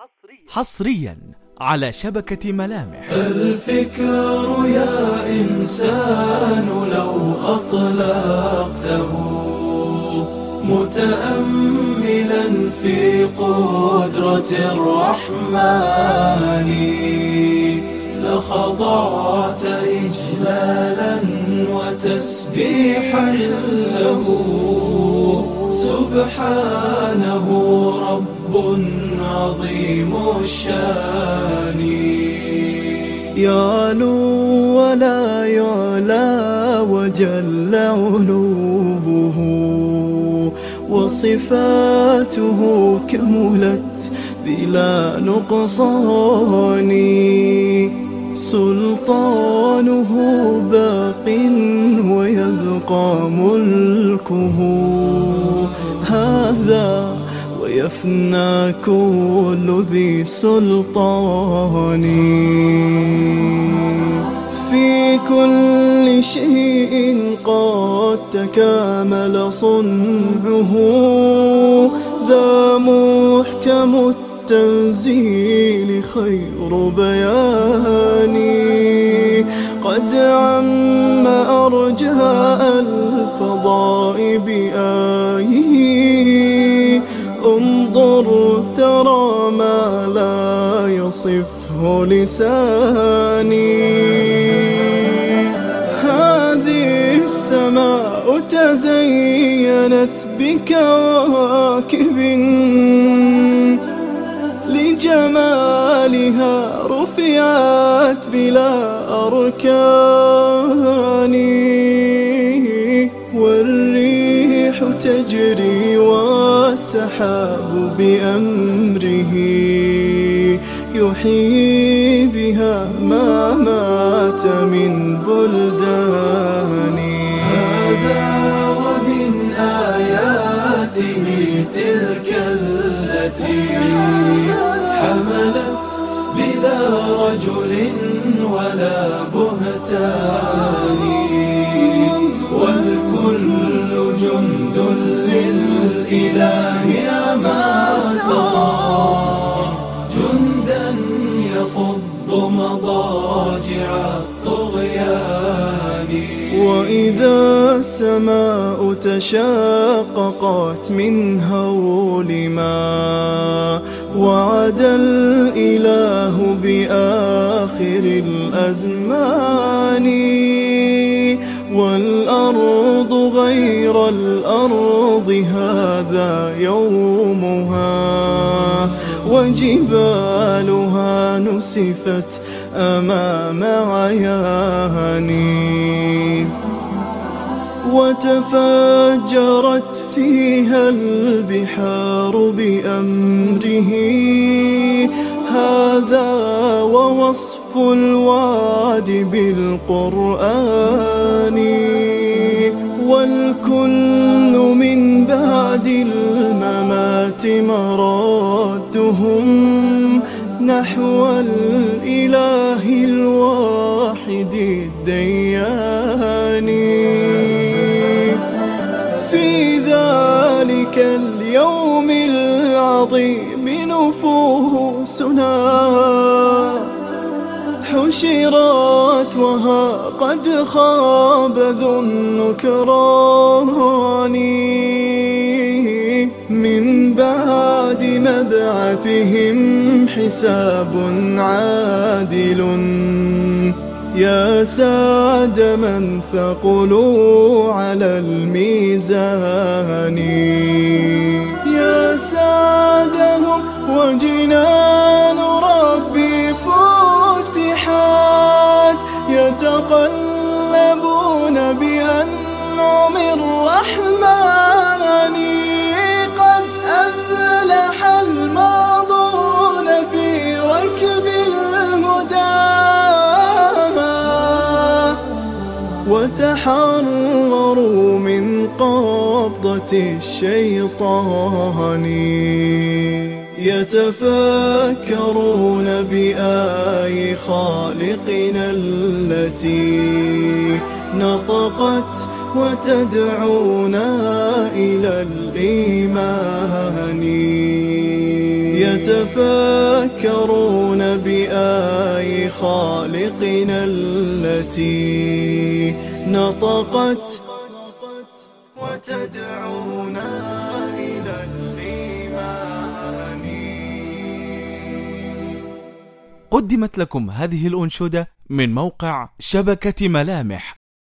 حصريا على شبكة ملامح. الفكر يا إنسان لو أطلقته متأملا في قدرة الرحمن لخضعت إجلالا وتسبيحا له سبحانه رب عظيم الشان يعلو ولا يعلى وجل علوه وصفاته كملت بلا نقصان سلطانه باق ويبقى ملكه هذا ويفنى كل ذي سلطان في كل شيء قد تكامل صنعه ذا محكم التنزيل خير بيان قد عم أرجاء الفضاء بآيه انظر ترى ما لا يصفه لساني هذه السماء تزينت بكواكب لجمالها رفعت بلا أركان والريح تجري والسحاب بأمره يحيي بها ما مات من بلدان هذا ومن آياته تلك التي حملت بلا رجل ولا بهتان والكل جند للإله ما ترى جندا يقض مضاجع الطغيان وإذا السماء تشاققت من هول ما وعد الإله بآخر الأزمان والأرض غير الأرض هذا يومها وجبالها نسفت أمام عياني وتفجرت فيها البحار بأمره هذا ووصف الوعد بالقرآن والكل من بعد الممات مرادهم نحو الإله الواحد الديان في ذلك اليوم العظيم نفوسنا حشرت وها قد خاب ذو النكران من بعد مبعثهم حساب عادل يا سعد من ثقلوا على الميزان يا سعدهم وجنان ربي فتحت يتقلبون بأنعم الرحمن قد أفلح الماضون في ركب الهدى وتحرروا من قبضة الشيطان يتفكرون بآي خالقنا التي نطقت وتدعونا إلى الإيمان يتفكرون بآي خالقنا التي نطقت وتدعونا إلى الإيمان. قدمت لكم هذه الأنشودة من موقع شبكة ملامح.